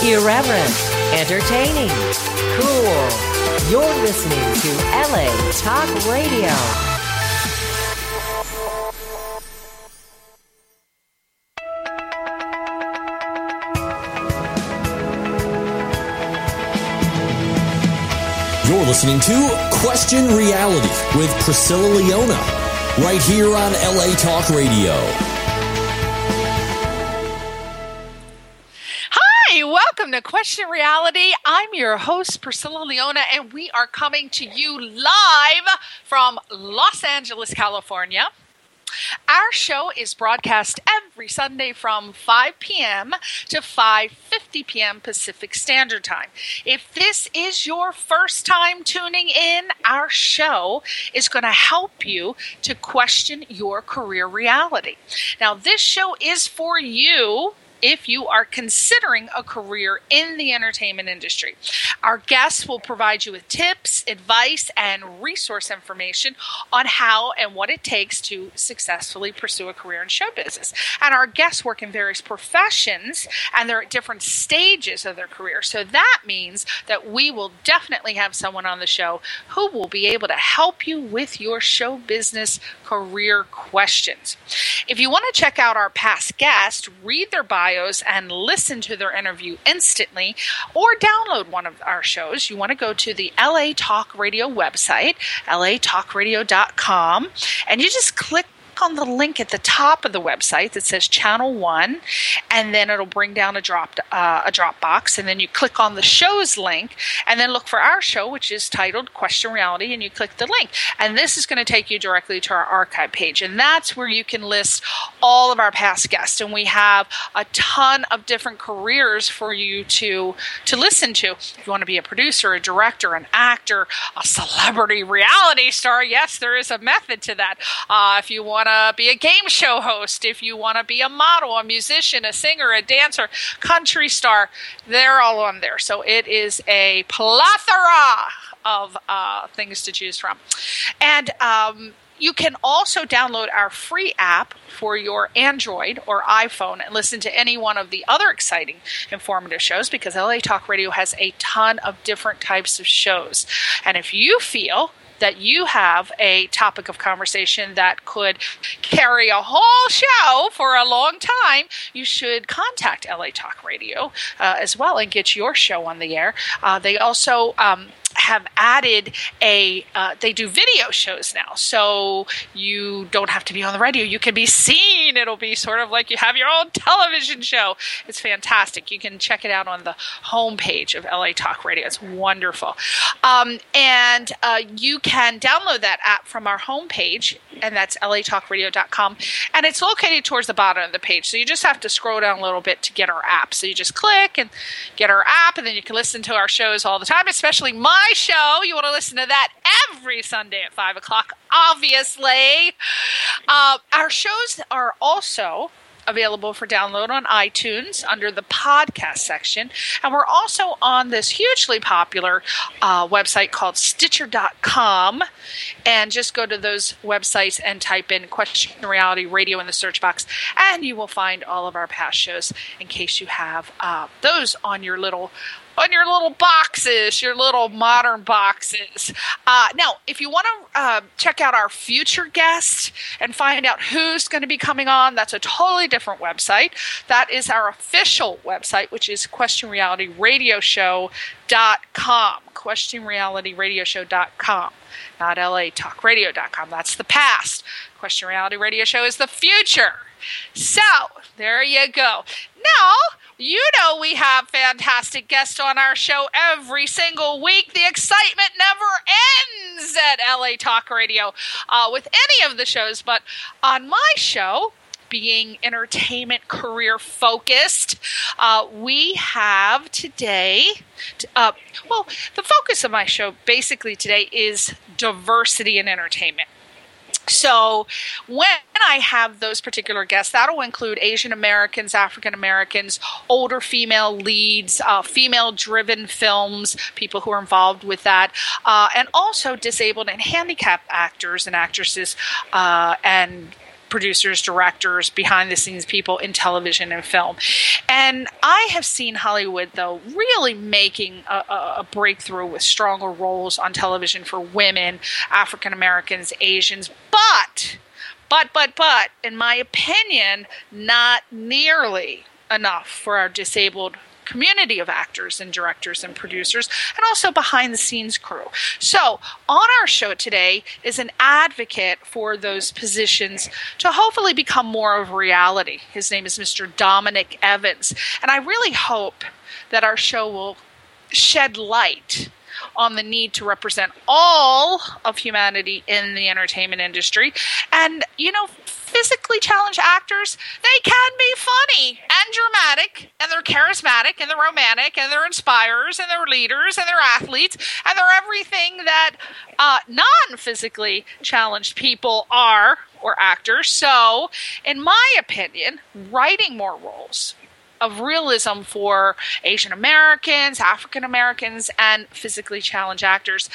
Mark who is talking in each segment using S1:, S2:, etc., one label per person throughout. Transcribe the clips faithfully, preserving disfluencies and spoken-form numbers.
S1: Irreverent, entertaining, cool. You're listening to L A Talk Radio.
S2: You're listening to Question Reality with Priscilla Leona, right here on L A Talk Radio.
S3: Hi, welcome to Question Reality. I'm your host, Priscilla Leona, and we are coming to you live from Los Angeles, California. Our show is broadcast every Sunday from five p.m. to five fifty p.m. Pacific Standard Time. If this is your first time tuning in, our show is going to help you to question your career reality. Now, this show is for you if you are considering a career in the entertainment industry. Our guests will provide you with tips, advice, and resource information on how and what it takes to successfully pursue a career in show business. And our guests work in various professions, and they're at different stages of their career. So that means that we will definitely have someone on the show who will be able to help you with your show business career questions. If you want to check out our past guests, read their bio, and listen to their interview instantly, or download one of our shows, you want to go to the L A Talk Radio website, L A talk radio dot com, and you just click on the link at the top of the website that says Channel One, and then it'll bring down a drop uh, a drop box, and then you click on the show's link, and then look for our show, which is titled Question Reality, and you click the link, and this is going to take you directly to our archive page, and that's where you can list all of our past guests, and we have a ton of different careers for you to to listen to. If you want to be a producer, a director, an actor, a celebrity reality star, yes, there is a method to that. Uh, if you want to be a game show host, if you want to be a model, a musician, a singer, a dancer, country star, they're all on there. So it is a plethora of uh, things to choose from. And um, you can also download our free app for your Android or iPhone and listen to any one of the other exciting, informative shows, because L A Talk Radio has a ton of different types of shows. And if you feel that you have a topic of conversation that could carry a whole show for a long time, you should contact L A Talk Radio uh, as well and get your show on the air. Uh, they also um, have added a, uh, they do video shows now, so you don't have to be on the radio. You can be seen. It'll be sort of like you have your own television show. It's fantastic. You can check it out on the homepage of L A Talk Radio. It's wonderful. Um, and uh, you can download that app from our homepage, and that's L A talk radio dot com, and it's located towards the bottom of the page, so you just have to scroll down a little bit to get our app. So you just click and get our app, and then you can listen to our shows all the time, especially my show. You want to listen to that every Sunday at five o'clock, obviously. Uh, our shows are also available for download on iTunes under the podcast section. And we're also on this hugely popular uh, website called Stitcher dot com. And just go to those websites and type in Question Reality Radio in the search box, and you will find all of our past shows in case you have uh, those on your little on your little boxes, your little modern boxes. Uh, now, if you want to uh, check out our future guests and find out who's going to be coming on, that's a totally different website. That is our official website, which is Question Reality Radio Show dot com. Question Reality Radio Show dot com, not L A Talk Radio dot com. That's the past. Question Reality Radio Show is the future. So, there you go. Now, you know we have fantastic guests on our show every single week. The excitement never ends at L A Talk Radio uh, with any of the shows, but on my show, being entertainment career focused, uh, we have today, uh, well, the focus of my show basically today is diversity in entertainment. So when I have those particular guests, that'll include Asian Americans, African Americans, older female leads, uh, female-driven films, people who are involved with that, uh, and also disabled and handicapped actors and actresses uh, and producers, directors, behind the scenes people in television and film. And I have seen Hollywood, though, really making a, a breakthrough with stronger roles on television for women, African Americans, Asians, but, but, but, but, in my opinion, not nearly enough for our disabled community of actors and directors and producers, and also behind the scenes crew. So on our show today is an advocate for those positions to hopefully become more of reality. His name is Mister Dominick Evans. And I really hope that our show will shed light on the need to represent all of humanity in the entertainment industry. And, you know, physically challenged actors, they can be funny and dramatic, and they're charismatic, and they're romantic, and they're inspirers, and they're leaders, and they're athletes, and they're everything that uh, non-physically challenged people are, or actors. So, in my opinion, writing more roles of realism for Asian Americans, African Americans, and physically challenged actors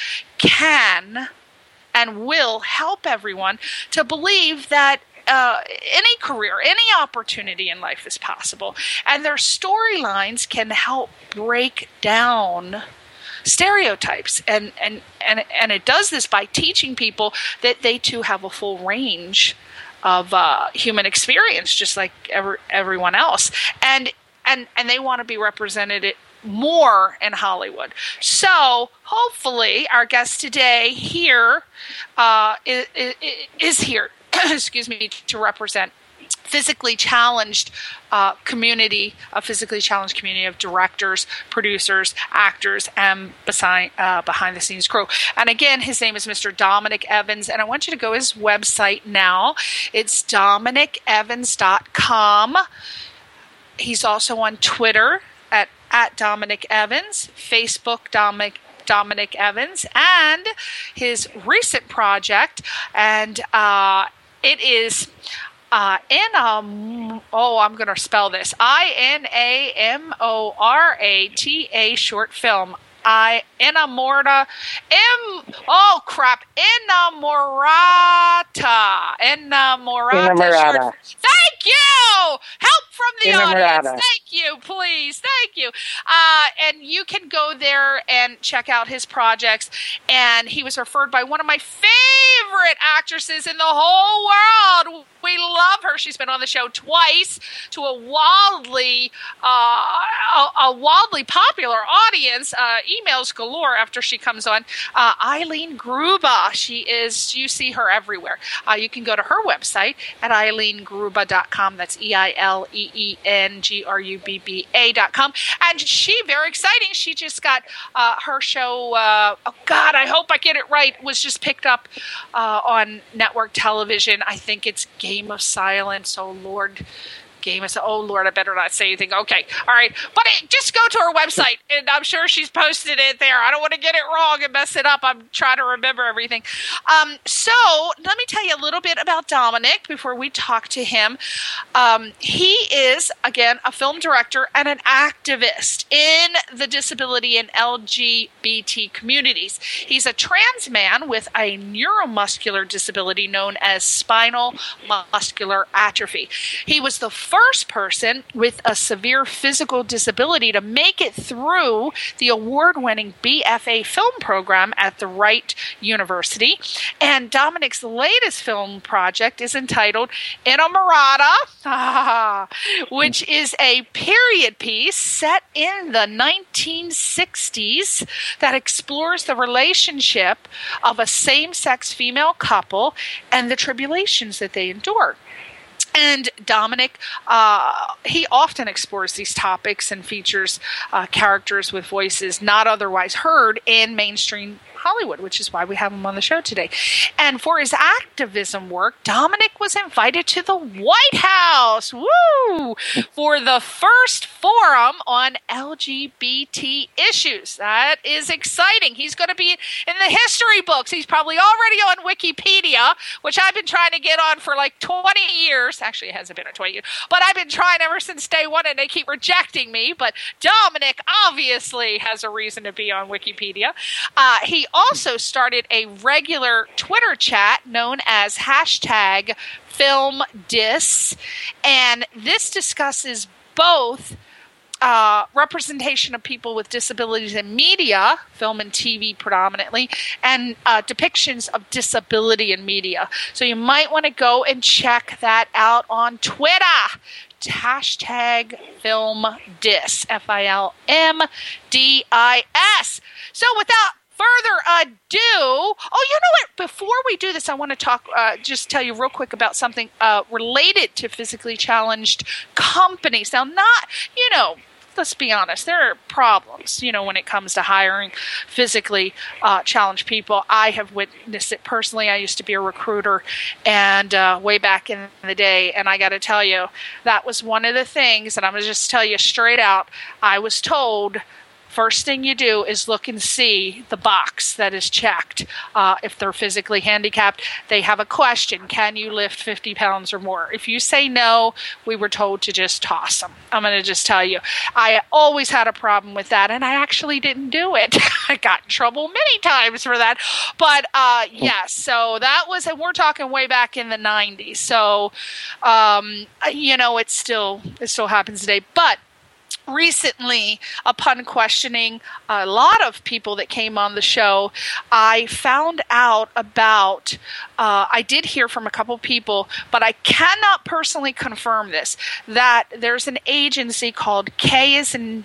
S3: can and will help everyone to believe that Uh, any career, any opportunity in life is possible. And their storylines can help break down stereotypes. And, and, and, and it does this by teaching people that they too have a full range of uh, human experience, just like every, everyone else. And, and, and they want to be represented more in Hollywood. So hopefully our guest today here uh, is, is here excuse me, to represent physically challenged uh, community, a physically challenged community of directors, producers, actors, and beside, uh, behind the scenes crew. And again, his name is Mister Dominick Evans, and I want you to go to his website now. It's dominick evans dot com. He's also on Twitter at, at Dominick Evans, Facebook Dominick Dominick Evans, and his recent project, and uh, it is uh, in a, oh, I'm going to spell this, I N A M O R A T A short film. I Inamorata, M, oh crap, Inamorata, Inamorata. Inamorata. Thank you! Help from the Inamorata. Audience. Thank you, please. Thank you. Uh, and you can go there and check out his projects. And he was referred by one of my favorite actresses in the whole world. We love her. She's been on the show twice to a wildly, uh, a, a wildly popular audience. Uh, emails galore after she comes on. Uh, Eileen Gruba. She is. You see her everywhere. Uh, you can go to her website at eileen gruba dot com. That's E I L E E N G R U B B A dot com. And she, very exciting. She just got uh, her show. Uh, oh God, I hope I get it right. Was just picked up uh, on network television. I think it's Game of Silence. Oh Lord, Game of Oh Lord, I better not say anything. Okay, all right, but it, just go to her website, and I'm sure she's posted it there. I don't want to get it wrong and mess it up. I'm trying to remember everything. Um, so let me tell you a little bit about Dominick before we talk to him. Um, he is, again, a film director and an activist in the disability and L G B T communities. He's a trans man with a neuromuscular disability known as spinal muscular atrophy. He was the first person with a severe physical disability to make it through the award-winning B F A film program at the Wright University. And Dominick's latest film project is entitled Inamorata, which is a period piece set in the nineteen sixties that explores the relationship of a same-sex female couple and the tribulations that they endure. And Dominick, uh, he often explores these topics and features uh, characters with voices not otherwise heard in mainstream Hollywood, which is why we have him on the show today. And for his activism work, Dominick was invited to the White House, woo, for the first forum on L G B T issues. That is exciting. He's going to be in the history books. He's probably already on Wikipedia, which I've been trying to get on for like twenty years. Actually, it hasn't been a twenty years, but I've been trying ever since day one, and they keep rejecting me. But Dominick obviously has a reason to be on Wikipedia. Uh, he also started a regular Twitter chat known as hashtag FilmDis, and this discusses both Uh, representation of people with disabilities in media, film and T V predominantly, and uh, depictions of disability in media. So you might want to go and check that out on Twitter. Hashtag FilmDis, F I L M D I S. So without further ado, oh, you know what? Before we do this, I want to talk, uh, just tell you real quick about something uh, related to physically challenged companies. Now, not, you know, let's be honest, there are problems, you know, when it comes to hiring physically uh, challenged people. I have witnessed it personally. I used to be a recruiter and uh, way back in the day, and I got to tell you, that was one of the things, and I'm going to just tell you straight out, I was told, first thing you do is look and see the box that is checked. Uh, if they're physically handicapped, they have a question. Can you lift fifty pounds or more? If you say no, we were told to just toss them. I'm going to just tell you. I always had a problem with that, and I actually didn't do it. I got in trouble many times for that. But, uh, yes, so that was, and we're talking way back in the nineties. So, um, you know, it still, it still happens today. But recently, upon questioning a lot of people that came on the show, I found out about, uh, I did hear from a couple people, but I cannot personally confirm this, that there's an agency called K as in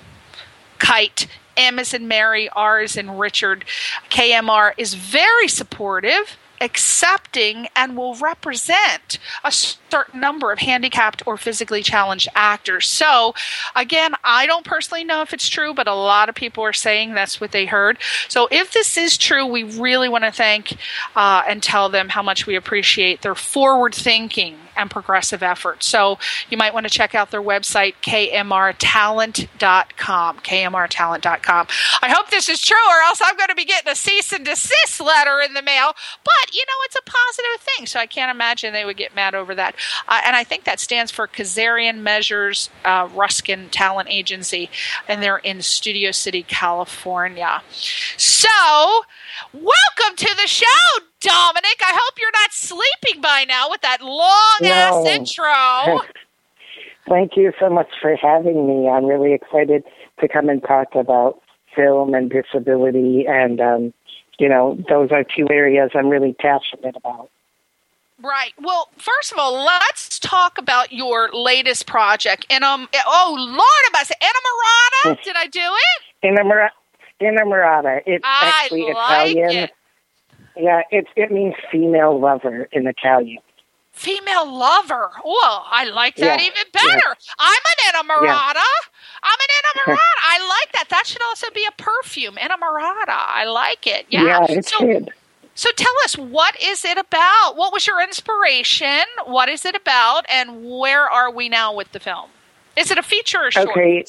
S3: Kite, M as in Mary, R as in Richard, K M R is very supportive, accepting, and will represent a certain number of handicapped or physically challenged actors. So, again, I don't personally know if it's true, but a lot of people are saying that's what they heard. So if this is true, we really want to thank uh, and tell them how much we appreciate their forward-thinking and progressive efforts. So you might want to check out their website, K M R talent dot com, K M R talent dot com. I hope this is true, or else I'm going to be getting a cease and desist letter in the mail. But, you know, it's a positive thing, so I can't imagine they would get mad over that. Uh, and I think that stands for Kazarian Measures uh, Ruskin Talent Agency, and they're in Studio City, California. So, welcome to the show, Dominic. I hope you're not sleeping by now with that long-ass
S4: no.
S3: intro.
S4: Thank you so much for having me. I'm really excited to come and talk about film and disability, and, um, you know, those are two areas I'm really passionate about.
S3: Right. Well, first of all, let's talk about your latest project. And um, oh Lord, about Inamorata? Did I do it?
S4: Inamorata. Inamorata. It's
S3: I
S4: actually
S3: like
S4: Italian.
S3: It.
S4: Yeah, it it means female lover in Italian.
S3: Female lover. Well, I like that
S4: yeah.
S3: even better.
S4: Yeah.
S3: I'm an Inamorata.
S4: Yeah.
S3: I'm an Inamorata. I like that. That should also be a perfume. Inamorata. I like it. Yeah.
S4: Yeah, it's
S3: so,
S4: good.
S3: So tell us, what is it about? What was your inspiration? What is it about? And where are we now with the film? Is it a feature or short?
S4: Okay.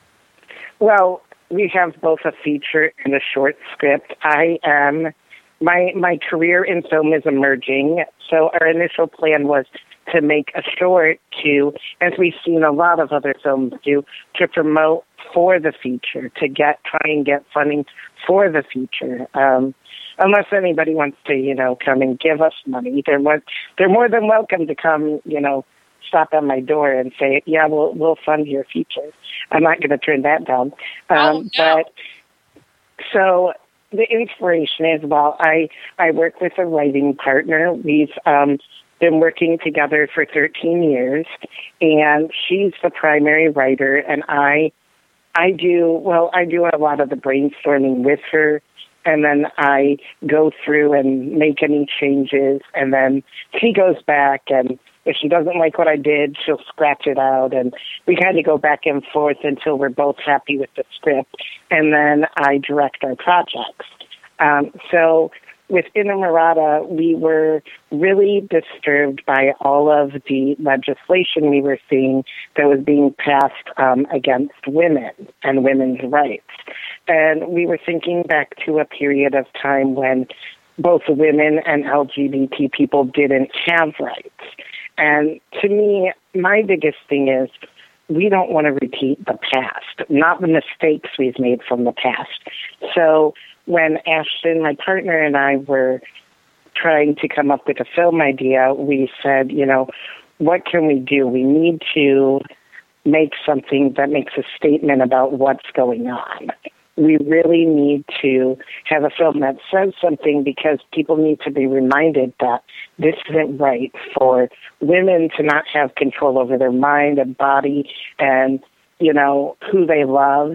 S4: Well, we have both a feature and a short script. I am, my, my career in film is emerging. So our initial plan was to make a short to, as we've seen a lot of other films do, to promote for the feature, to get, try and get funding for the feature. Um, Unless anybody wants to, you know, come and give us money, they're more, they're more than welcome to come, you know, stop on my door and say, yeah, we'll we'll fund your feature. I'm not going to turn that down. Um,
S3: oh, no.
S4: But so the inspiration is, well, I, I work with a writing partner. We've um, been working together for thirteen years, and she's the primary writer, and I, I do, well, I do a lot of the brainstorming with her. And then I go through and make any changes, and then she goes back, and if she doesn't like what I did, she'll scratch it out, and we kind of go back and forth until we're both happy with the script, and then I direct our projects. Um, so with Inamorata, we were really disturbed by all of the legislation we were seeing that was being passed um, against women and women's rights. And we were thinking back to a period of time when both women and L G B T people didn't have rights. And to me, my biggest thing is we don't want to repeat the past, not the mistakes we've made from the past. So when Ashton, my partner, and I were trying to come up with a film idea, we said, you know, what can we do? We need to make something that makes a statement about what's going on. We really need to have a film that says something because people need to be reminded that this isn't right for women to not have control over their mind and body and, you know, who they love,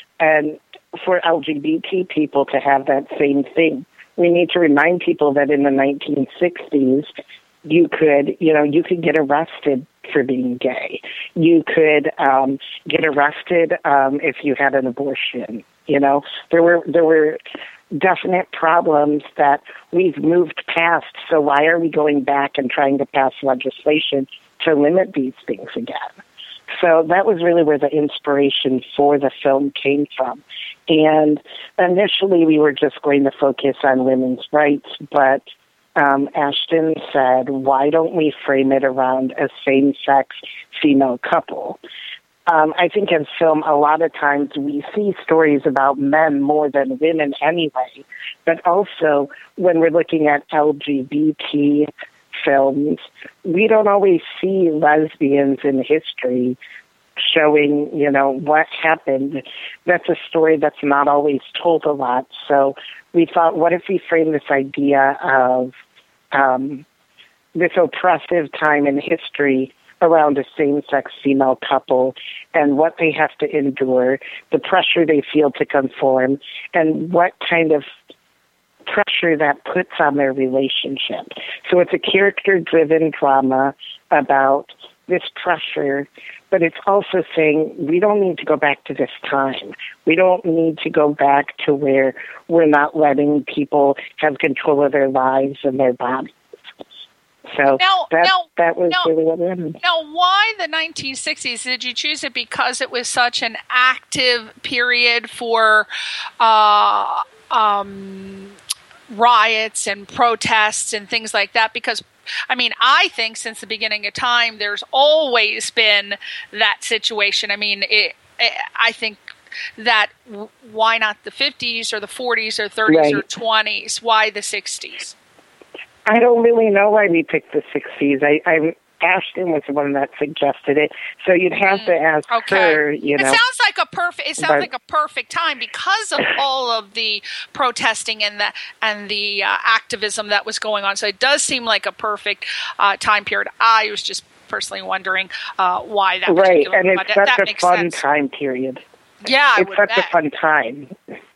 S4: and for L G B T people to have that same thing. We need to remind people that in the nineteen sixties, you could, you know, you could get arrested for being gay. You could um, get arrested um, if you had an abortion. You know, there were there were definite problems that we've moved past. So why are we going back and trying to pass legislation to limit these things again? So that was really where the inspiration for the film came from. And initially we were just going to focus on women's rights, but um, Ashton said, why don't we frame it around a same-sex female couple? Um, I think in film, a lot of times we see stories about men more than women anyway, but also when we're looking at L G B T films, we don't always see lesbians in history showing, you know, what happened. That's a story that's not always told a lot. So we thought, what if we frame this idea of um, this oppressive time in history around a same-sex female couple and what they have to endure, the pressure they feel to conform, and what kind of pressure that puts on their relationship. So it's a character-driven drama about this pressure, but it's also saying we don't need to go back to this time. We don't need to go back to where we're not letting people have control of their lives and their bodies. So
S3: now,
S4: that,
S3: now,
S4: that was
S3: now,
S4: really what we wanted.
S3: Now, why the nineteen sixties? Did you choose it because it was such an active period for uh, um, riots and protests and things like that? Because, I mean, I think since the beginning of time, there's always been that situation. I mean, it, it, I think that w- why not the fifties or the forties or thirties right. or twenties? Why the sixties?
S4: I don't really know why we picked the sixties. I, I Ashton was the one that suggested it, so you'd have to ask
S3: okay.
S4: her. You know,
S3: it sounds like a perfect. It sounds but, like a perfect time because of all of the protesting and the and the uh, activism that was going on. So it does seem like a perfect uh, time period. I was just personally wondering uh, why that.
S4: Right, and it's
S3: that,
S4: such
S3: that
S4: a fun
S3: sense.
S4: time period.
S3: Yeah,
S4: it's
S3: I would
S4: such
S3: bet.
S4: a fun time.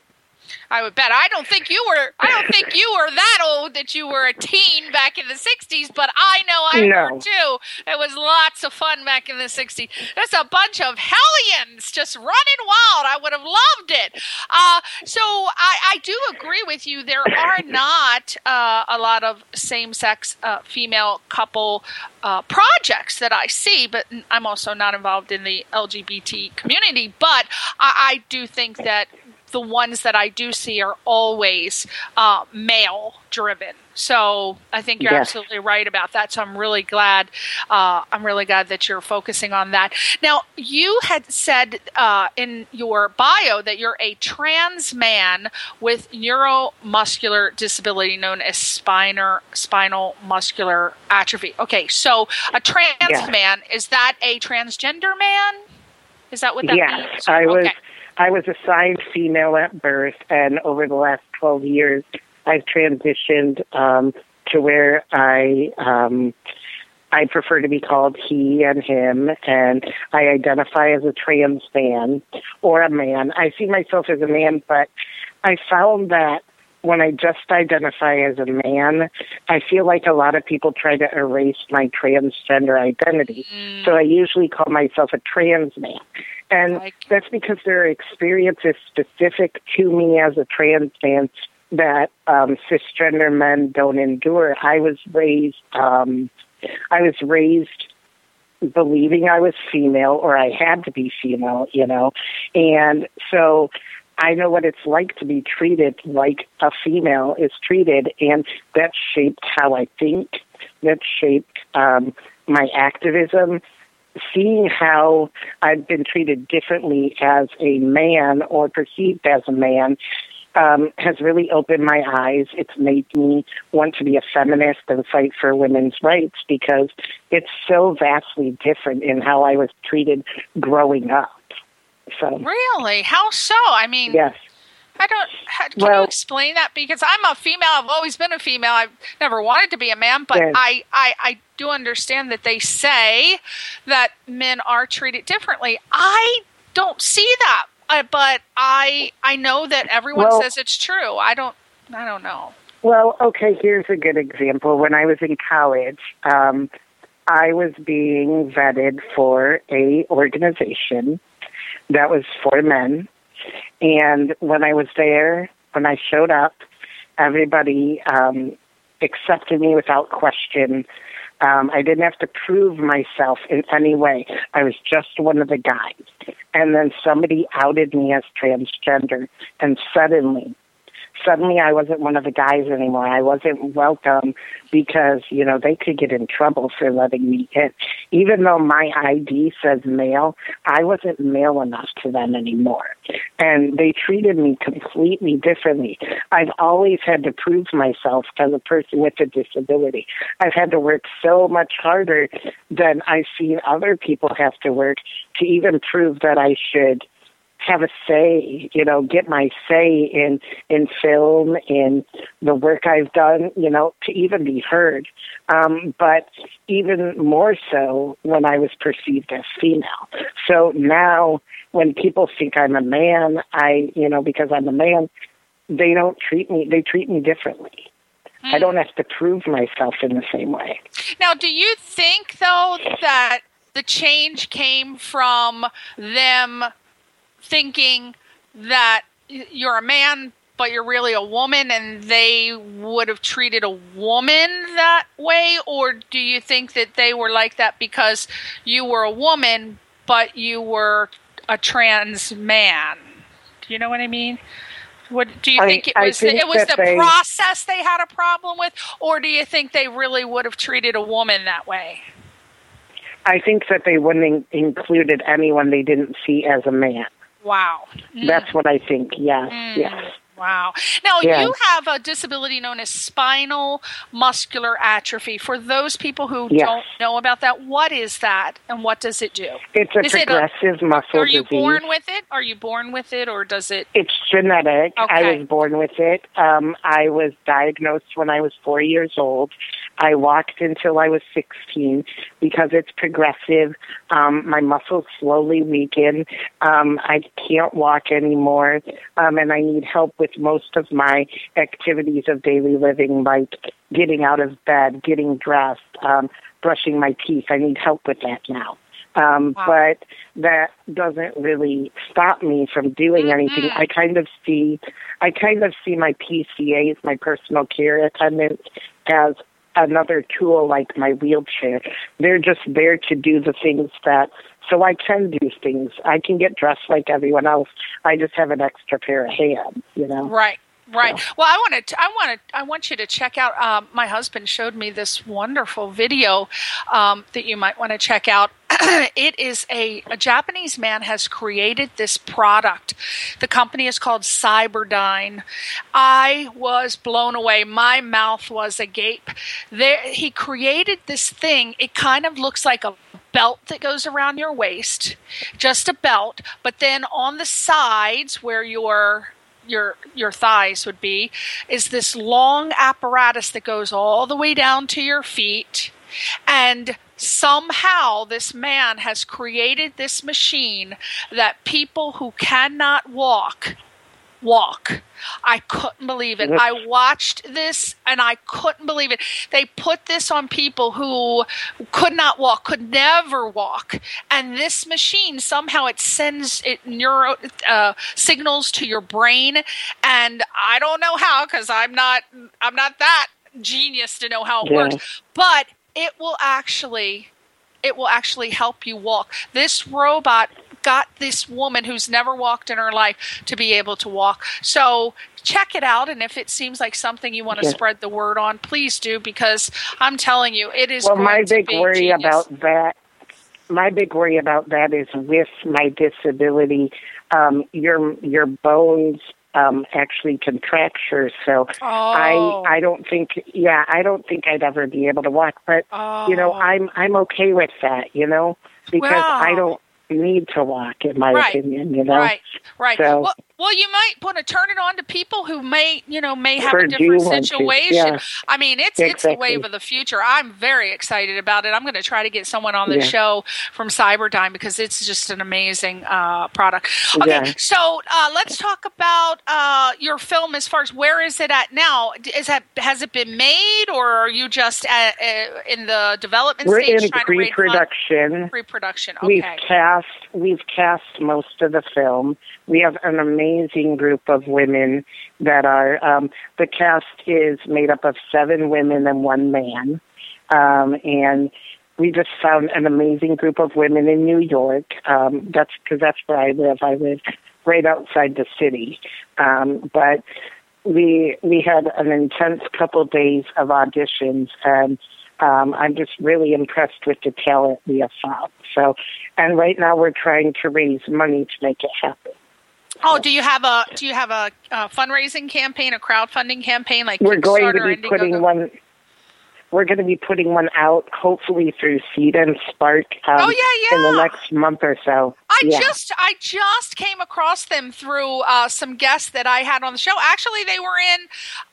S3: I would bet. I don't think you were. I don't think you were that old that you were a teen back in the sixties. But I know I
S4: no.
S3: were too. It was lots of fun back in the sixties. There's a bunch of hellions just running wild. I would have loved it. Uh, so I, I do agree with you. There are not uh, a lot of same-sex uh, female couple uh, projects that I see. But I'm also not involved in the L G B T community. But I, I do think that the ones that I do see are always uh, male-driven. So I think you're
S4: yes.
S3: absolutely right about that. So I'm really glad. Uh, I'm really glad that you're focusing on that. Now, you had said uh, in your bio that you're a trans man with neuromuscular disability known as spinal spinal muscular atrophy. Okay, so a trans
S4: yes.
S3: man, is that a transgender man? Is that what that
S4: yes,
S3: means?
S4: Yes, I was.
S3: Okay.
S4: I was assigned female at birth, and over the last twelve years, I've transitioned um, to where I um, I prefer to be called he and him, and I identify as a trans man or a man. I see myself as a man, but I found that when I just identify as a man, I feel like a lot of people try to erase my transgender identity. Mm. So I usually call myself a trans man. And like, that's because there are experiences specific to me as a trans man that um, cisgender men don't endure. I was raised, um, I was raised believing I was female, or I had to be female, you know, and so I know what it's like to be treated like a female is treated, and that shaped how I think. That shaped um, my activism. seeing how I've been treated differently as a man or perceived as a man um, has really opened my eyes. It's made me want to be a feminist and fight for women's rights because it's so vastly different in how I was treated growing up. So
S3: really? How so? I mean,
S4: yes.
S3: I don't. How, can
S4: well,
S3: you explain that? Because I'm a female. I've always been a female. I've never wanted to be a man, but
S4: yes.
S3: I, I, I do understand that they say that men are treated differently. I don't see that, uh, but I, I know that everyone
S4: well,
S3: says it's true. I don't. I don't know.
S4: Well, okay. Here's a good example. When I was in college, um, I was being vetted for a organization that was for men. And when I was there, when I showed up, everybody um, accepted me without question. Um, I didn't have to prove myself in any way. I was just one of the guys. And then somebody outed me as transgender. And suddenly, suddenly I wasn't one of the guys anymore. I wasn't welcome because, you know, they could get in trouble for letting me in. Even though my I D says male, I wasn't male enough to them anymore. And they treated me completely differently. I've always had to prove myself as a person with a disability. I've had to work so much harder than I've seen other people have to work to even prove that I should have a say, you know, get my say in, in film, in the work I've done, you know, to even be heard. Um, but even more so when I was perceived as female. So now when people think I'm a man, I, you know, because I'm a man, they don't treat me, they treat me differently. Mm. I don't have to prove myself in the same way.
S3: Now, do you think, though, that the change came from them thinking that you're a man, but you're really a woman, and they would have treated a woman that way? Or do you think that they were like that because you were a woman, but you were a trans man? Do you know what I mean? What do you
S4: I,
S3: think it
S4: I
S3: was?
S4: think
S3: It was the
S4: they,
S3: process they had a problem with, or do you think they really would have treated a woman that way?
S4: I think that they wouldn't in- included anyone they didn't see as a man.
S3: Wow. Mm.
S4: That's what I think, yes,
S3: mm.
S4: yes.
S3: Wow. Now,
S4: yes.
S3: you have a disability known as spinal muscular atrophy. For those people who
S4: yes.
S3: don't know about that, what is that and what does it do?
S4: It's a
S3: is
S4: progressive
S3: it a,
S4: muscle
S3: Are you
S4: disease.
S3: born with it? Are you born with it, or does it?
S4: It's genetic.
S3: Okay.
S4: I was born with it. Um, I was diagnosed when I was four years old. I walked until I was sixteen because it's progressive. Um, my muscles slowly weaken. Um, I can't walk anymore, um, and I need help with most of my activities of daily living, like getting out of bed, getting dressed, um, brushing my teeth. I need help with that now. Um,
S3: wow.
S4: But that doesn't really stop me from doing mm-hmm. anything. I kind of see, I kind of see my P C As, my personal care attendants, as another tool like my wheelchair. They're just there to do the things that, so I can do things. I can get dressed like everyone else. I just have an extra pair of hands, you know?
S3: Right. Right. Well, I want to. I want to. I want you to check out. Um, my husband showed me this wonderful video um, that you might want to check out. It is a, a Japanese man has created this product. The company is called Cyberdyne. I was blown away. My mouth was agape. There, he created this thing. It kind of looks like a belt that goes around your waist, just a belt. But then on the sides where your your your thighs would be, is this long apparatus that goes all the way down to your feet. And somehow this man has created this machine that people who cannot walk, walk. I couldn't believe it. I watched this and I couldn't believe it. They put this on people who could not walk, could never walk. And this machine, somehow it sends it neuro uh, signals to your brain. And I don't know how, because I'm not, I'm not that genius to know how it
S4: yeah.
S3: works. But it will actually, it will actually help you walk. This robot got this woman who's never walked in her life to be able to walk. So check it out, and if it seems like something you want to
S4: yeah.
S3: spread the word on, please do, because I'm telling you, it is
S4: well,
S3: going
S4: my
S3: to
S4: big
S3: be
S4: worry
S3: genius.
S4: about that my big worry about that is with my disability, um, your your bones um, actually can fracture. So
S3: Oh.
S4: I I don't think yeah I don't think I'd ever be able to walk. But
S3: Oh.
S4: you know I'm I'm okay with that. You know because
S3: Wow.
S4: I don't need to walk in my
S3: Right.
S4: opinion. You know
S3: Right, right.
S4: So-
S3: well, well, you might want to turn it on to people who may, you know, may have
S4: For
S3: a different
S4: do want to,
S3: situation.
S4: yeah.
S3: I mean, it's it's the
S4: Exactly.
S3: wave of the future. I'm very excited about it. I'm going to try to get someone on the
S4: Yeah.
S3: show from Cyberdyne because it's just an amazing uh, product. Okay,
S4: Yeah.
S3: so uh, let's talk about uh, your film as far as where is it at now? Is that has it been made, or are you just at, uh, in the development
S4: We're
S3: stage
S4: in
S3: trying to raise funds?
S4: pre-production.
S3: Pre-production. Okay.
S4: We've cast we've cast most of the film. We have an amazing group of women that are um, the cast is made up of seven women and one man, um, and we just found an amazing group of women in New York. Um, that's because that's where I live. I live right outside the city, um, but we we had an intense couple days of auditions and. Um, I'm just really impressed with the talent we have found. So, and right now we're trying to raise money to make it happen.
S3: Oh, do you have a do you have a, a fundraising campaign, a crowdfunding campaign like
S4: We're going to
S3: Kickstarter,
S4: be putting
S3: Indiegogo?
S4: one. We're going to be putting one out, hopefully through Seed and Spark. Um,
S3: Oh, yeah,
S4: In the
S3: yeah.
S4: next month or so.
S3: I
S4: yeah.
S3: just I just came across them through uh, some guests that I had on the show. Actually, they were in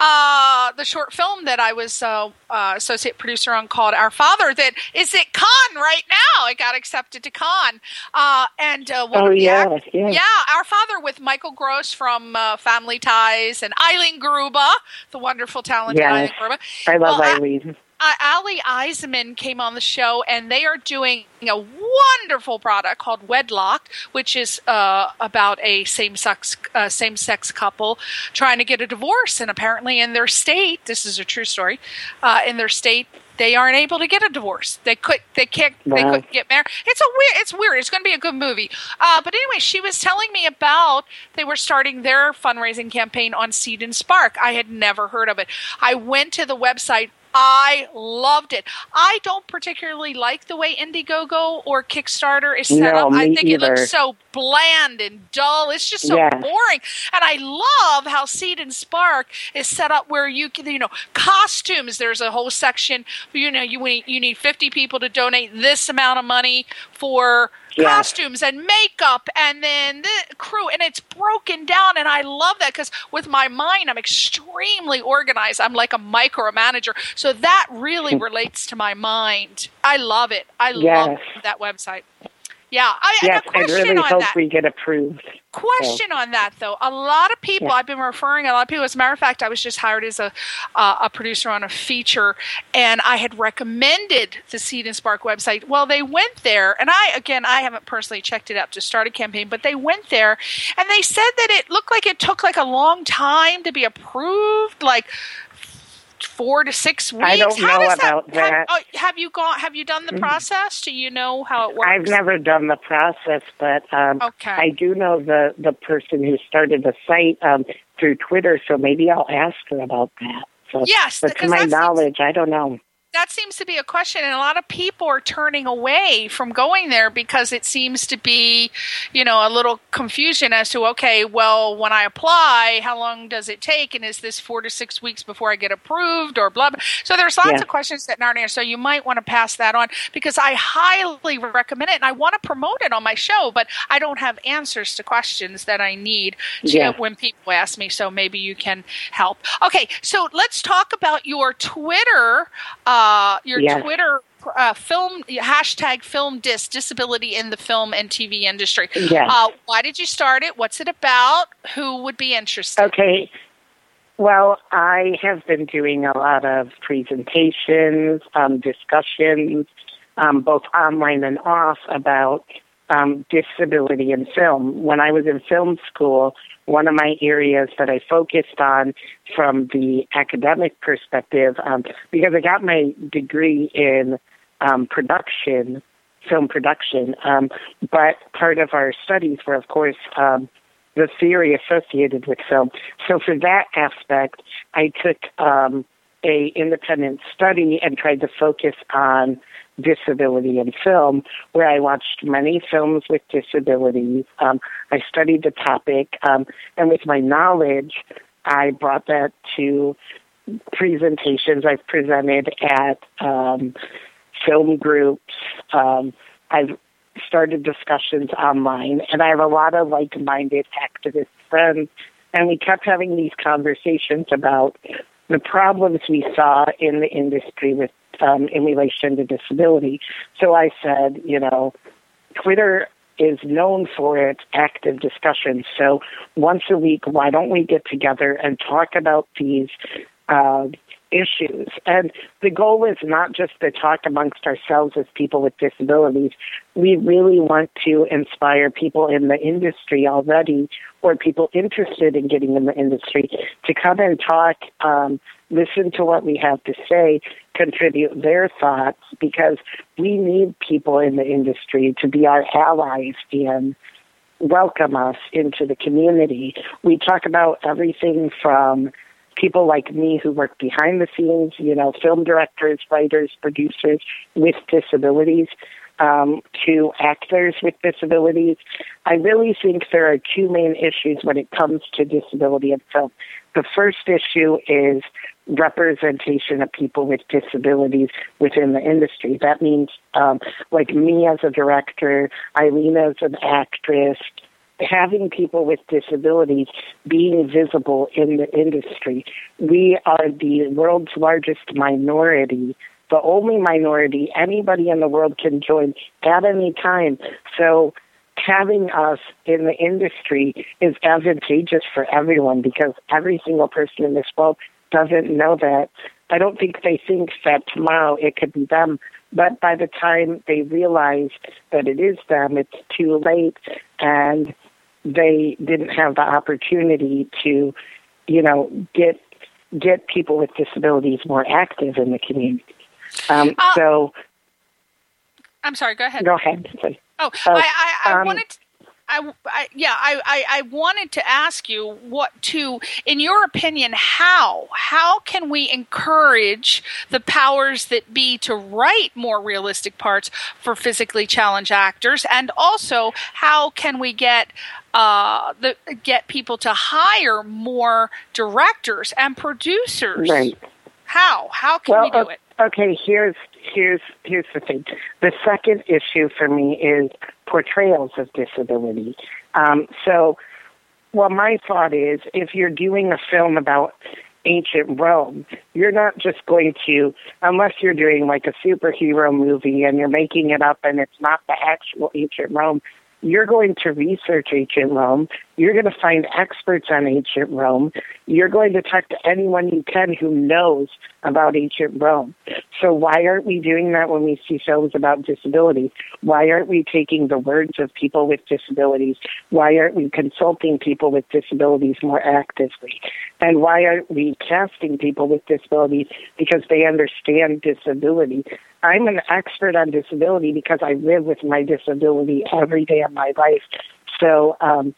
S3: uh, the short film that I was uh, uh, associate producer on called Our Father. That is at Cannes right now. It got accepted to Cannes. Uh, and uh, one
S4: Oh
S3: of the
S4: yeah,
S3: act-
S4: yeah.
S3: yeah, Our Father with Michael Gross from uh, Family Ties and Eileen Gruba, the wonderful talented
S4: Yes.
S3: Eileen Gruba.
S4: I love
S3: Well, I-
S4: Eileen.
S3: Uh, Ali Eisenman came on the show, and they are doing a wonderful product called Wedlock, which is uh, about a same-sex uh, same-sex couple trying to get a divorce. And apparently, in their state, this is a true story. Uh, in their state, they aren't able to get a divorce. They could, they can't, they
S4: Wow.
S3: couldn't get married. It's a weird. It's weird. It's going to be a good movie. Uh, but anyway, she was telling me about they were starting their fundraising campaign on Seed and Spark. I had never heard of it. I went to the website. I loved it. I don't particularly like the way Indiegogo or Kickstarter is set
S4: No,
S3: up. I
S4: me
S3: think it looks
S4: either.
S3: so bland and dull. It's just so
S4: Yeah.
S3: boring. And I love how Seed and Spark is set up where you can, you know, costumes. There's a whole section. You know, you need, you need fifty people to donate this amount of money for
S4: Yeah.
S3: costumes and makeup and then the crew, and it's broken down, and I love that because with my mind I'm extremely organized. I'm like a micromanager, so that really relates to my mind. I love it. I
S4: Yes.
S3: love that website. Yeah, I,
S4: Yes,
S3: and a
S4: I
S3: question
S4: really
S3: on
S4: hope
S3: that.
S4: we get approved.
S3: Question on that, though. A lot of people,
S4: Yeah.
S3: I've been referring a lot of people. As a matter of fact, I was just hired as a uh, a producer on a feature, and I had recommended the Seed and Spark website. Well, they went there, and I, again, I haven't personally checked it out to start a campaign, but they went there, and they said that it looked like it took like a long time to be approved, like four to six weeks.
S4: I don't
S3: How
S4: know
S3: does
S4: about
S3: Have,
S4: that.
S3: oh, have you gone? Have you done the process? Do you know how it works?
S4: I've never done the process, but um,
S3: Okay.
S4: I do know the, the person who started the site um, through Twitter, so maybe I'll ask her about that. So,
S3: Yes,
S4: but to
S3: because
S4: my
S3: that seems-
S4: knowledge, I don't know.
S3: That seems to be a question, and a lot of people are turning away from going there because it seems to be, you know, a little confusion as to, okay, well, when I apply, how long does it take, and is this four to six weeks before I get approved, or blah, blah. So there's lots
S4: Yeah.
S3: of questions that aren't answered, so you might want to pass that on, because I highly recommend it, and I want to promote it on my show, but I don't have answers to questions that I need to
S4: Yeah.
S3: when people ask me, so maybe you can help. Okay, so let's talk about your Twitter Uh, your
S4: Yes.
S3: Twitter uh, film hashtag film dis disability in the film and T V industry.
S4: Yes.
S3: Uh, why did you start it? What's it about? Who would be interested?
S4: Okay. Well, I have been doing a lot of presentations, um, discussions, um, both online and off, about um, disability in film. When I was in film school, one of my areas that I focused on from the academic perspective, um, because I got my degree in um, production, film production, um, but part of our studies were, of course, um, the theory associated with film. So for that aspect, I took um, a independent study and tried to focus on disability in film, where I watched many films with disabilities. Um, I studied the topic, um, and with my knowledge, I brought that to presentations I've presented at um, film groups. Um, I've started discussions online, and I have a lot of like-minded activist friends, and we kept having these conversations about the problems we saw in the industry with um, in relation to disability. So I said, you know, Twitter is known for its active discussions. So once a week, why don't we get together and talk about these uh, issues? And the goal is not just to talk amongst ourselves as people with disabilities. We really want to inspire people in the industry already, or people interested in getting in the industry, to come and talk, um, listen to what we have to say, contribute their thoughts, because we need people in the industry to be our allies and welcome us into the community. We talk about everything from people like me who work behind the scenes, you know, film directors, writers, producers with disabilities, um, to actors with disabilities. I really think there are two main issues when it comes to disability in film. The first issue is representation of people with disabilities within the industry. That means, um, like me as a director, Eileen as an actress, having people with disabilities being visible in the industry. We are the world's largest minority, the only minority anybody in the world can join at any time. So having us in the industry is advantageous for everyone, because every single person in this world doesn't know that. I don't think they think that tomorrow it could be them, but by the time they realize that it is them, it's too late, and they didn't have the opportunity to, you know, get get people with disabilities more active in the community. Um,
S3: uh,
S4: so,
S3: I'm sorry. Go ahead.
S4: Go ahead.
S3: Oh,
S4: uh,
S3: I, I, I
S4: um,
S3: wanted. To, I, I, yeah, I, I, I wanted to ask you what to, in your opinion, how how can we encourage the powers that be to write more realistic parts for physically challenged actors, and also how can we get uh, the get people to hire more directors and producers?
S4: Right.
S3: How how can
S4: well,
S3: we do
S4: uh,
S3: it?
S4: Okay, here's here's here's the thing. The second issue for me is portrayals of disability. Um, so, well, my thought is, if you're doing a film about ancient Rome, you're not just going to, unless you're doing like a superhero movie and you're making it up and it's not the actual ancient Rome, you're going to research ancient Rome. You're going to find experts on ancient Rome. You're going to talk to anyone you can who knows about ancient Rome. So why aren't we doing that when we see films about disability? Why aren't we taking the words of people with disabilities? Why aren't we consulting people with disabilities more actively? And why aren't we casting people with disabilities because they understand disability? I'm an expert on disability because I live with my disability every day of my life. So um,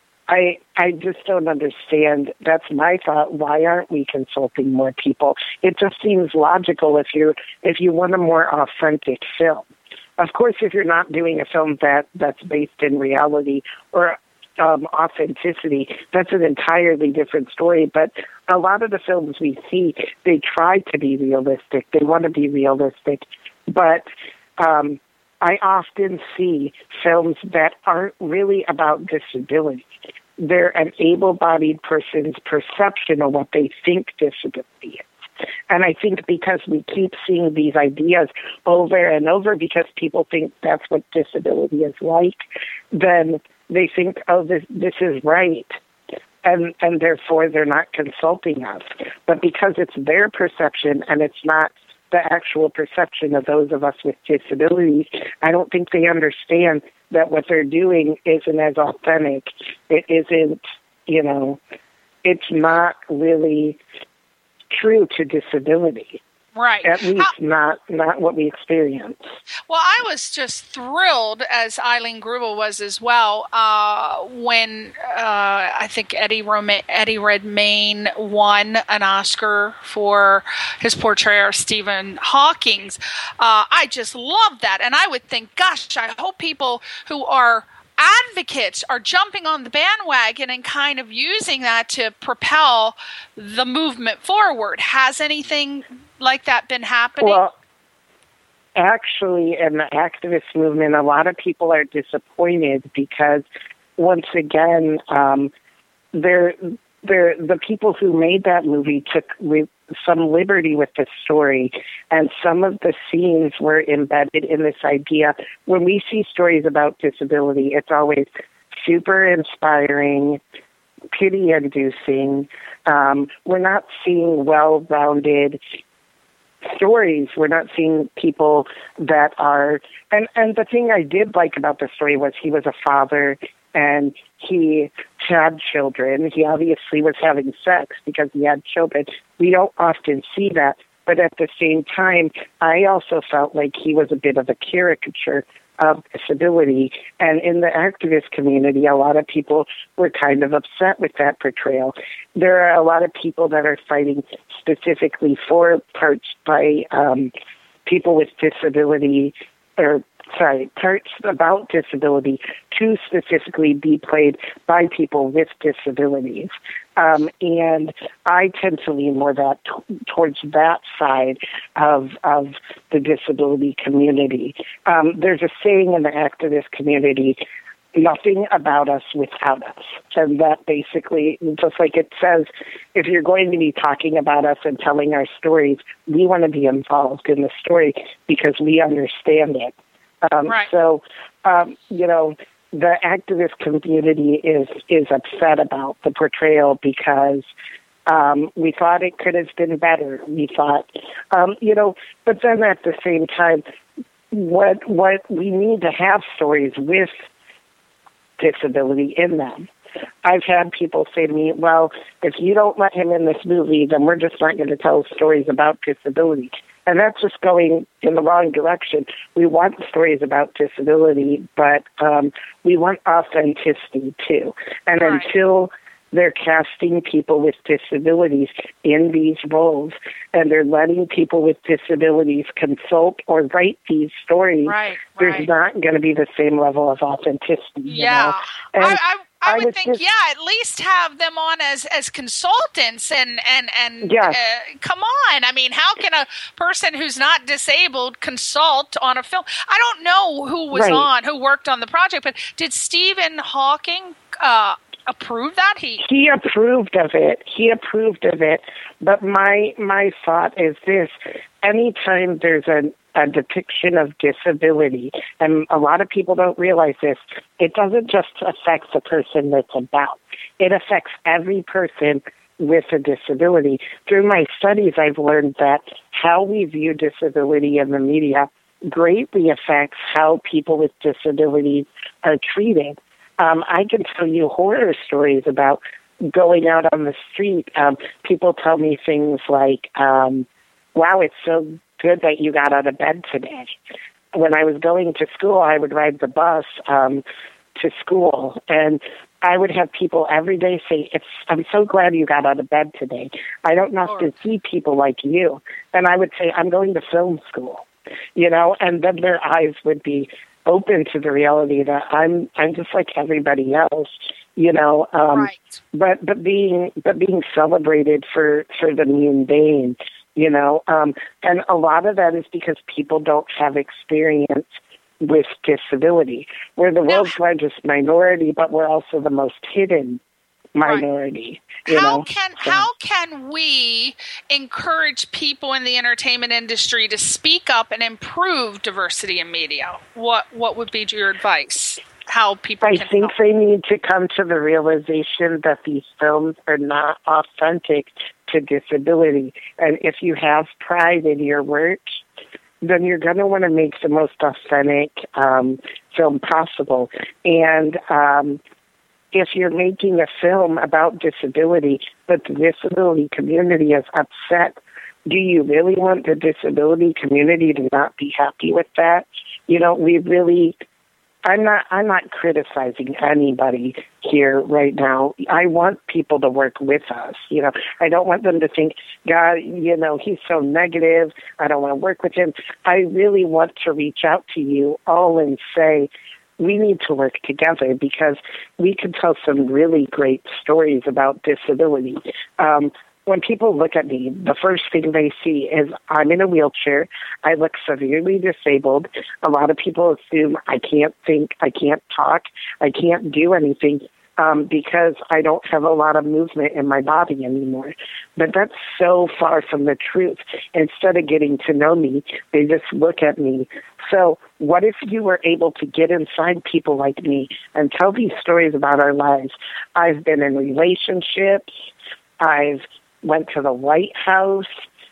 S4: I I just don't understand. That's my thought. Why aren't we consulting more people? It just seems logical if you if you want a more authentic film. Of course, if you're not doing a film that, that's based in reality or um, authenticity, that's an entirely different story. But a lot of the films we see, they try to be realistic. They want to be realistic. But um, I often see films that aren't really about disability. They're an able-bodied person's perception of what they think disability is. And I think because we keep seeing these ideas over and over because people think that's what disability is like, then they think, oh, this this is right. And and therefore they're not consulting us. But because it's their perception and it's not the actual perception of those of us with disabilities, I don't think they understand that what they're doing isn't as authentic. It isn't, you know, it's not really true to disability.
S3: Right.
S4: At least
S3: How,
S4: not not what we experience.
S3: well, I was just thrilled, as Eileen Gruble was as well, uh, when uh, I think Eddie Roma- Eddie Redmayne won an Oscar for his portrayal of Stephen Hawking. Uh, I just love that, and I would think, gosh, I hope people who are advocates are jumping on the bandwagon and kind of using that to propel the movement forward. Has anything like that been happening?
S4: Well, actually, in the activist movement, a lot of people are disappointed because, once again, um, they're, they're, the people who made that movie took re- some liberty with the story, and some of the scenes were embedded in this idea. When we see stories about disability, it's always super inspiring, pity-inducing. Um, we're not seeing well-rounded stories. We're not seeing people that are, and, and the thing I did like about the story was he was a father and he had children. He obviously was having sex because he had children. We don't often see that, but at the same time, I also felt like he was a bit of a caricature of disability. And in the activist community, a lot of people were kind of upset with that portrayal. There are a lot of people that are fighting specifically for parts by um, people with disability, or sorry, parts about disability to specifically be played by people with disabilities. Um, and I tend to lean more that t- towards that side of of the disability community. Um, there's a saying in the activist community, nothing about us without us. And that basically, just like it says, if you're going to be talking about us and telling our stories, we want to be involved in the story because we understand it. Um,
S3: right.
S4: So, um, you know, the activist community is, is upset about the portrayal because um, we thought it could have been better. We thought, um, you know, but then at the same time, what what we need to have stories with disability in them. I've had people say to me, well, if you don't let him in this movie, then we're just not going to tell stories about disability. And that's just going in the wrong direction. We want stories about disability, but um, we want authenticity too. And
S3: right.
S4: until they're casting people with disabilities in these roles and they're letting people with disabilities consult or write these stories,
S3: right,
S4: there's
S3: right.
S4: not going to be the same level of authenticity.
S3: Yeah.
S4: You know? And
S3: I, I, I would
S4: was
S3: think,
S4: just,
S3: yeah, at least have them on as, as consultants and, and, and
S4: yes.
S3: uh, come on. I mean, how can a person who's not disabled consult on a film? I don't know who was
S4: right.
S3: on, who worked on the project, but did Stephen Hawking uh, approve that? He
S4: he approved of it. He approved of it. But my my thought is this: anytime there's a, a depiction of disability, and a lot of people don't realize this, it doesn't just affect the person that's about. It affects every person with a disability. Through my studies, I've learned that how we view disability in the media greatly affects how people with disabilities are treated. Um, I can tell you horror stories about going out on the street. Um, people tell me things like, um, wow, it's so good that you got out of bed today. When I was going to school, I would ride the bus um, to school, and I would have people every day say, "It's I'm so glad you got out of bed today. I don't often see people like you." And I would say, "I'm going to film school," you know, and then their eyes would be open to the reality that I'm I'm just like everybody else, you know. Um,
S3: right.
S4: But but being but being celebrated for for the mundane, you know, um, and a lot of that is because people don't have experience with disability. We're the world's largest minority, but we're also the most hidden minority.
S3: Right.
S4: You
S3: how
S4: know?
S3: can
S4: so.
S3: how can we encourage people in the entertainment industry to speak up and improve diversity in media? What what would be your advice? How people
S4: I
S3: can
S4: think
S3: help?
S4: they need to come to the realization that these films are not authentic to disability. And if you have pride in your work, then you're going to want to make the most authentic um, film possible. And um, if you're making a film about disability, but the disability community is upset do you really want the disability community to not be happy with that? You know, we really, I'm not, I'm not criticizing anybody here right now. I want people to work with us. You know, I don't want them to think, God, you know, he's so negative. I don't want to work with him. I really want to reach out to you all and say, we need to work together because we can tell some really great stories about disability. Um, when people look at me, the first thing they see is I'm in a wheelchair. I look severely disabled. A lot of people assume I can't think, I can't talk, I can't do anything um, because I don't have a lot of movement in my body anymore. But that's so far from the truth. Instead of getting to know me, they just look at me. So what if you were able to get inside people like me and tell these stories about our lives? I've been in relationships. I've went to the White House.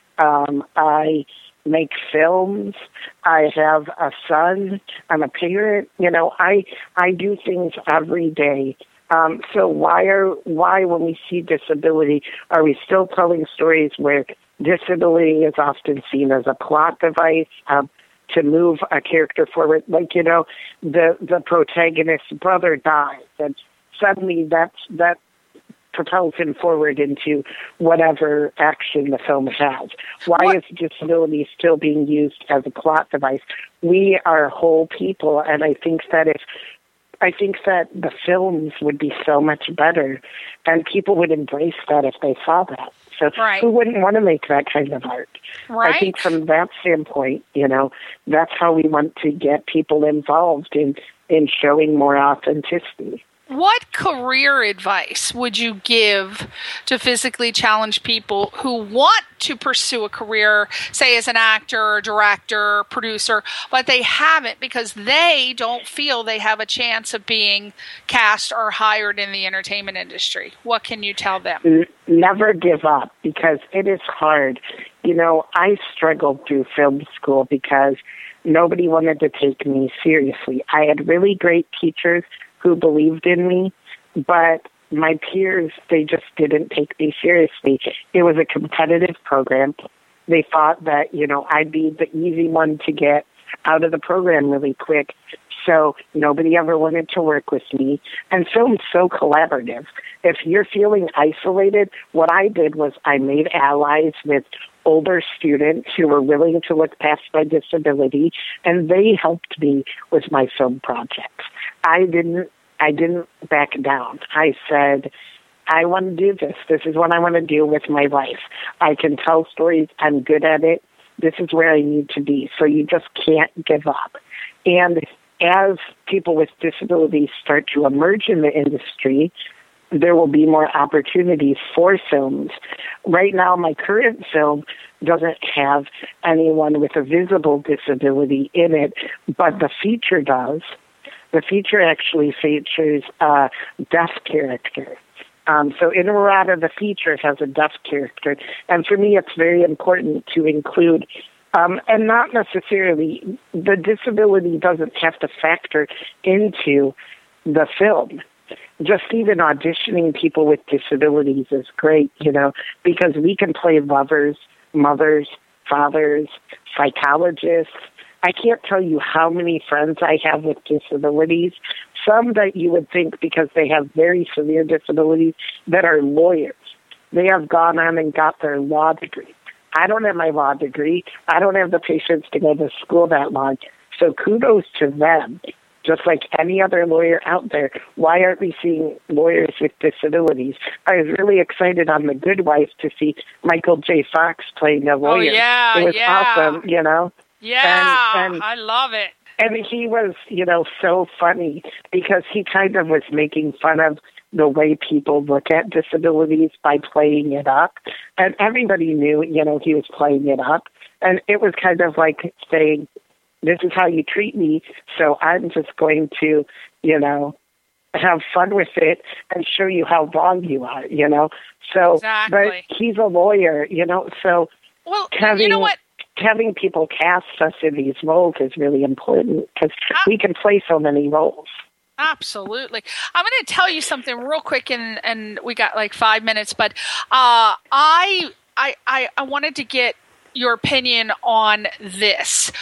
S4: Um, I make films. I have a son. I'm a parent. You know, I I do things every day. Um, so why are why, when we see disability, are we still telling stories where disability is often seen as a plot device um, to move a character forward? Like, you know, the the protagonist's brother dies, and suddenly that's that propels him forward into whatever action the film has. Why what? is disability still being used as a plot device? We are whole people, and I think that if I think that the films would be so much better, and people would embrace that if they saw that. So
S3: right.
S4: Who wouldn't want to make that kind of art?
S3: Right.
S4: I think from that standpoint, you know, that's how we want to get people involved in, in showing more authenticity.
S3: What career advice would you give to physically challenged people who want to pursue a career, say as an actor, director, producer, but they haven't because they don't feel they have a chance of being cast or hired in the entertainment industry? What can you tell them?
S4: Never give up, because it is hard. You know, I struggled through film school because nobody wanted to take me seriously. I had really great teachers who believed in me, but my peers, they just didn't take me seriously. It was a competitive program. They thought that, you know, I'd be the easy one to get out of the program really quick. So nobody ever wanted to work with me. And film's so collaborative. If you're feeling isolated, what I did was I made allies with older students who were willing to look past my disability, and they helped me with my film projects. I didn't I didn't back down. I said, I want to do this. This is what I want to do with my life. I can tell stories. I'm good at it. This is where I need to be. So you just can't give up. And as people with disabilities start to emerge in the industry, there will be more opportunities for films. Right now, my current film doesn't have anyone with a visible disability in it, but the feature does. The feature actually features a deaf character. Um, so Inarada, the feature, has a deaf character. And for me, it's very important to include, um, and not necessarily, the disability doesn't have to factor into the film. Just even auditioning people with disabilities is great, you know, because we can play lovers, mothers, fathers, psychologists. I can't tell you how many friends I have with disabilities, some that you would think because they have very severe disabilities that are lawyers. They have gone on and got their law degree. I don't have my law degree. I don't have the patience to go to school that long. So kudos to them. Just like any other lawyer out there, why aren't we seeing lawyers with disabilities? I was really excited on The Good Wife to see Michael J. Fox playing a lawyer.
S3: Oh, yeah,
S4: it was
S3: yeah.
S4: awesome, you know?
S3: Yeah,
S4: and, and,
S3: I love it.
S4: And he was, you know, so funny because he kind of was making fun of the way people look at disabilities by playing it up. And everybody knew, you know, he was playing it up. And it was kind of like saying, this is how you treat me, so I'm just going to, you know, have fun with it and show you how wrong you are, you know. So,
S3: exactly.
S4: But he's a lawyer, you know, so
S3: well,
S4: having,
S3: you know what?
S4: having people cast us in these roles is really important because uh, we can play so many roles.
S3: Absolutely. I'm going to tell you something real quick, and, and we got like five minutes, but uh, I... I, I, I wanted to get your opinion on this.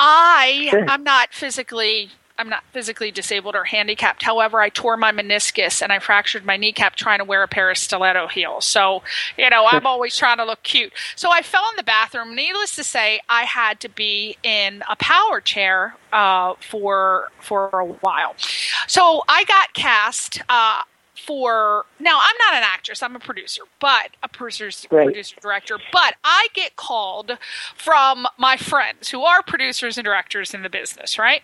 S3: I
S4: Sure.
S3: I'm not physically I'm not physically disabled or handicapped. However, I tore my meniscus and I fractured my kneecap trying to wear a pair of stiletto heels. So, you know, I'm always trying to look cute. So I fell in the bathroom. Needless to say, I had to be in a power chair uh, for for a while. So I got cast uh, for now. I'm not an actress. I'm a producer, but a producer,
S4: Right.
S3: producer director. But I get called from my friends who are producers and directors in the business, right?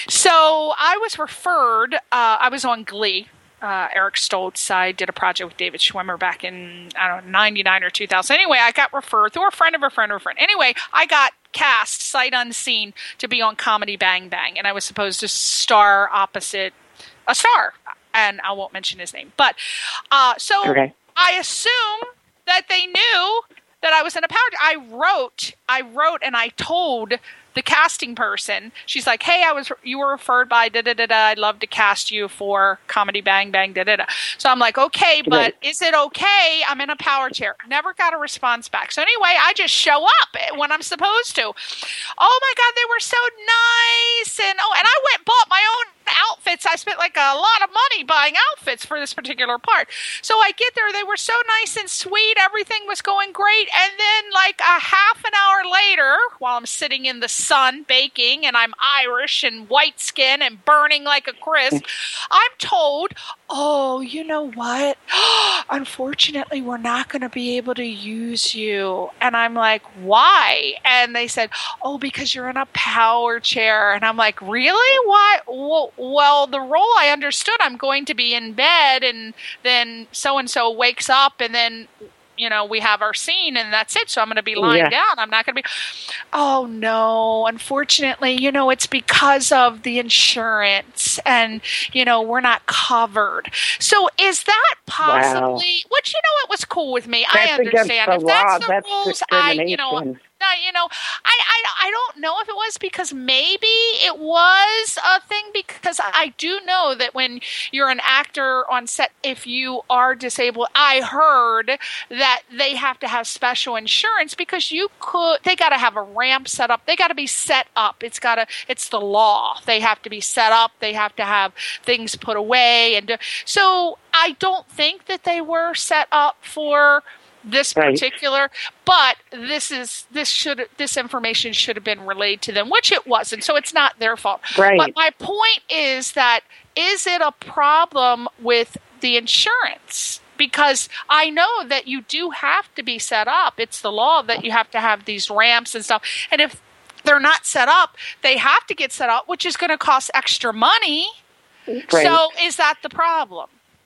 S3: So I was referred. Uh, I was on Glee. Uh, Eric Stoltz. I did a project with David Schwimmer back in, I don't know, ninety-nine or two thousand. Anyway, I got referred through a friend of a friend of a friend. Anyway, I got cast sight unseen to be on Comedy Bang Bang, and I was supposed to star opposite a star, and I won't mention his name. But uh, so
S4: Okay.
S3: I assume that they knew that I was in a power. I wrote, I wrote, and I told the casting person. She's like, "Hey, I was you were referred by da da da da. I'd love to cast you for Comedy Bang Bang da da da." So I'm like, "Okay, but
S4: Right.
S3: is it okay? I'm in a power chair." Never got a response back. So anyway, I just show up when I'm supposed to. Oh my God, they were so nice, and oh, and I went and bought my own outfits. I spent like a lot of money buying outfits for this particular part. So I get there, they were so nice and sweet. Everything was going great. And then like a half an hour later, while I'm sitting in the sun baking and I'm Irish and white skin and burning like a crisp, I'm told, "Oh, you know what? Unfortunately, we're not going to be able to use you." And I'm like, "Why?" And they said, "Oh, because you're in a power chair." And I'm like, "Really? Why?" Well, well, the role I understood, I'm going to be in bed and then so-and-so wakes up and then, you know, we have our scene and that's it. So I'm going to be lying
S4: Yeah.
S3: down. I'm not going to be, "Oh no, unfortunately, you know, it's because of the insurance and, you know, we're not covered." So is that possibly,
S4: Wow.
S3: which, you know, it was cool with me.
S4: That's
S3: I
S4: against
S3: understand.
S4: the
S3: If that's
S4: law.
S3: the
S4: That's
S3: rules, I, you know,
S4: discrimination.
S3: no, you know, I, I, I don't know if it was because maybe it was a thing because I do know that when you're an actor on set, if you are disabled, I heard that they have to have special insurance because you could, they got to have a ramp set up. They got to be set up. It's got to, it's the law. They have to be set up. They have to have things put away. And so I don't think that they were set up for this
S4: Right.
S3: particular, but this is this should this information should have been relayed to them, which it wasn't. So it's not their fault.
S4: Right.
S3: But my point is that is it a problem with the insurance? Because I know that you do have to be set up. It's the law that you have to have these ramps and stuff. And if they're not set up, they have to get set up, which is going to cost extra money.
S4: Right.
S3: So is that the problem?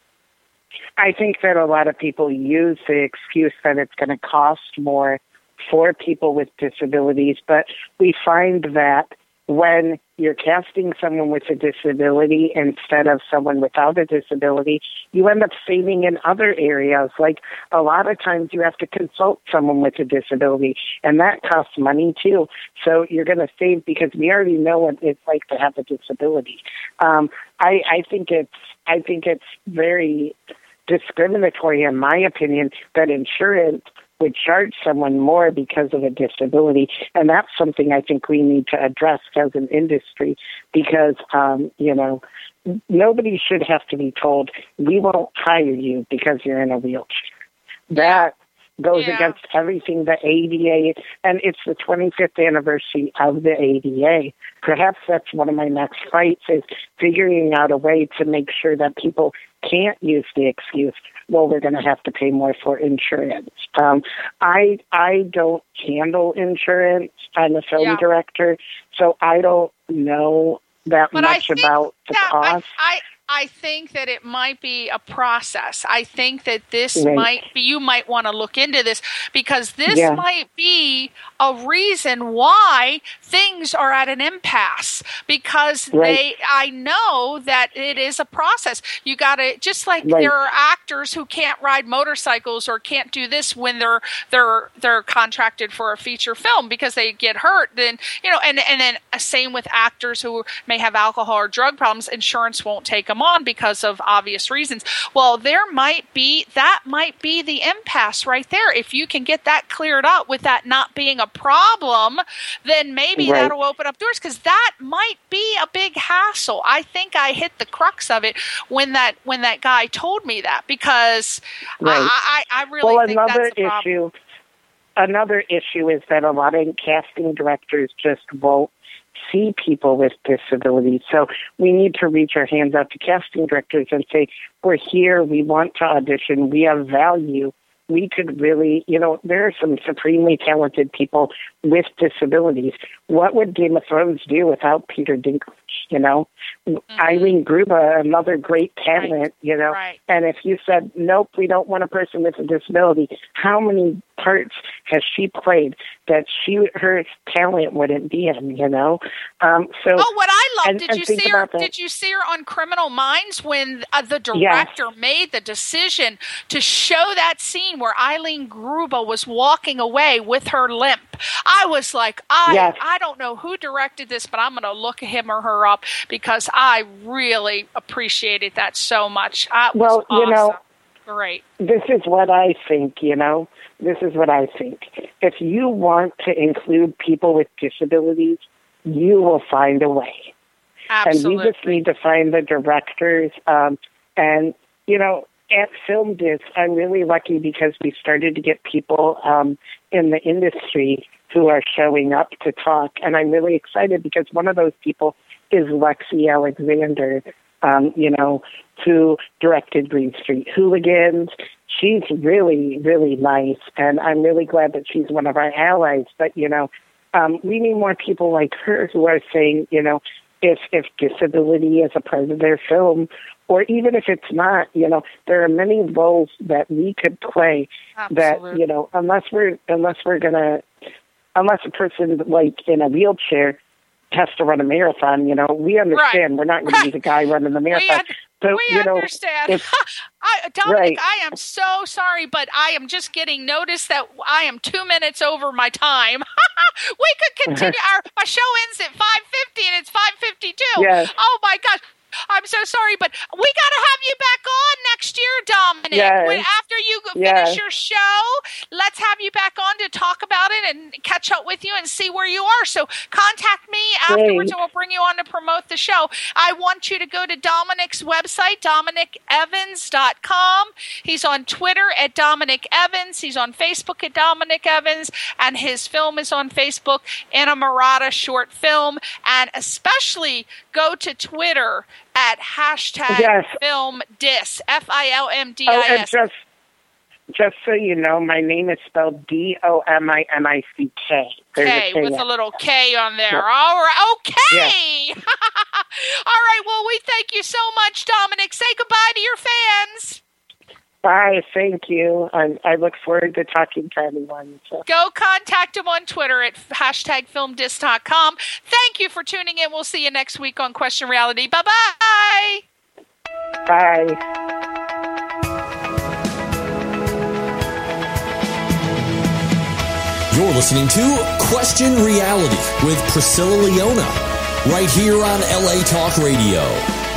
S4: I think that a lot of people use the excuse that it's going to cost more for people with disabilities, but we find that when you're casting someone with a disability instead of someone without a disability, you end up saving in other areas. Like a lot of times you have to consult someone with a disability, and that costs money too. So you're going to save because we already know what it's like to have a disability. Um, I, I think it's I think it's very discriminatory, in my opinion, that insurance would charge someone more because of a disability. And that's something I think we need to address as an industry because, um, you know, nobody should have to be told, we won't hire you because you're in a wheelchair. That goes
S3: Yeah.
S4: against everything the A D A, and it's the twenty-fifth anniversary of the A D A. Perhaps that's one of my next fights is figuring out a way to make sure that people can't use the excuse, well, we're going to have to pay more for insurance. Um, I I don't handle insurance. I'm a film
S3: Yeah.
S4: director, so I don't know that
S3: But I
S4: much
S3: think
S4: about the
S3: that I,
S4: cost.
S3: I I think that it might be a process. I think that this
S4: Right.
S3: might be, you might want to look into this because this
S4: Yeah.
S3: might be a reason why things are at an impasse because
S4: Right.
S3: they, I know that it is a process. You got to, just like
S4: Right.
S3: there are actors who can't ride motorcycles or can't do this when they're, they're, they're contracted for a feature film because they get hurt. Then, you know, and, and then uh, same with actors who may have alcohol or drug problems, insurance won't take them on because of obvious reasons. Well, there might be, that might be the impasse right there. If you can get that cleared up with that not being a problem, then maybe
S4: right.
S3: that'll open up doors, because that might be a big hassle. I think I hit the crux of it when that when that guy told me that, because
S4: right.
S3: I, I, I really
S4: well,
S3: think
S4: another
S3: that's the problem.
S4: issue. Another issue is that a lot of casting directors just won't see people with disabilities. So we need to reach our hands out to casting directors and say, we're here, we want to audition, we have value. We could really, you know, there are some supremely talented people with disabilities. What would Game of Thrones do without Peter Dinklage, you know? Mm-hmm. Eileen Gruba, another great talent, right. you know?
S3: Right.
S4: And if you said, nope, we don't want a person with a disability, how many parts has she played that she her talent wouldn't be in, you know? Um, so,
S3: oh, what I love,
S4: and,
S3: did
S4: and
S3: you see her?
S4: That.
S3: Did you see her on Criminal Minds when uh, the director
S4: yes.
S3: made the decision to show that scene where Eileen Gruba was walking away with her limp? I was like, I
S4: yes.
S3: I don't know who directed this, but I'm going to look him or her up, because I really appreciated that so much. Uh, it
S4: well,
S3: was awesome.
S4: you know,
S3: great.
S4: This is what I think, you know. This is what I think. If you want to include people with disabilities, you will find a way.
S3: Absolutely.
S4: And we just need to find the directors. Um, and, you know, at Film Disc, I'm really lucky because we started to get people um, in the industry who are showing up to talk. And I'm really excited because one of those people is Lexi Alexander, um, you know, who directed Green Street Hooligans. She's really, really nice, and I'm really glad that she's one of our allies. But, you know, um, we need more people like her who are saying, you know, if, if disability is a part of their film, or even if it's not, you know, there are many roles that we could play
S3: Absolutely.
S4: that, you know, unless we're, unless we're going to, unless a person like in a wheelchair has to run a marathon, you know, we understand
S3: right.
S4: we're not going
S3: right.
S4: to be the guy running the marathon.
S3: We,
S4: but,
S3: we
S4: you know,
S3: understand. I, Dominic,
S4: right.
S3: I am so sorry, but I am just getting notice that I am two minutes over my time. We could continue. Our my show ends at five fifty, and it's five fifty-two.
S4: Yes.
S3: Oh, my gosh. I'm so sorry, but we got to have you back on next year, Dominic.
S4: Yes.
S3: When, after you finish
S4: yes.
S3: your show, let's have you back on to talk about it and catch up with you and see where you are. So contact me afterwards,
S4: Great.
S3: and we'll bring you on to promote the show. I want you to go to Dominic's website, dominic evans dot com. He's on Twitter at Dominic Evans. He's on Facebook at Dominic Evans, and his film is on Facebook, Inamorata Short Film. And especially go to Twitter at hashtag
S4: yes.
S3: film disc, F I L M D
S4: Oh,
S3: I
S4: and
S3: S.
S4: just, just so you know, my name is spelled D O M I N I C K.
S3: K,
S4: a
S3: with
S4: K.
S3: a little K on there.
S4: Yeah.
S3: All right. Okay.
S4: Yeah.
S3: All right. Well, we thank you so much, Dominic. Say goodbye to your fans.
S4: Bye. Thank you. I, I look forward to talking to everyone. So.
S3: Go contact him on Twitter at hashtag film disc dot com. Thank you for tuning in. We'll see you next week on Question Reality. Bye-bye.
S4: Bye.
S2: You're listening to Question Reality with Priscilla Leona, right here on L A Talk Radio.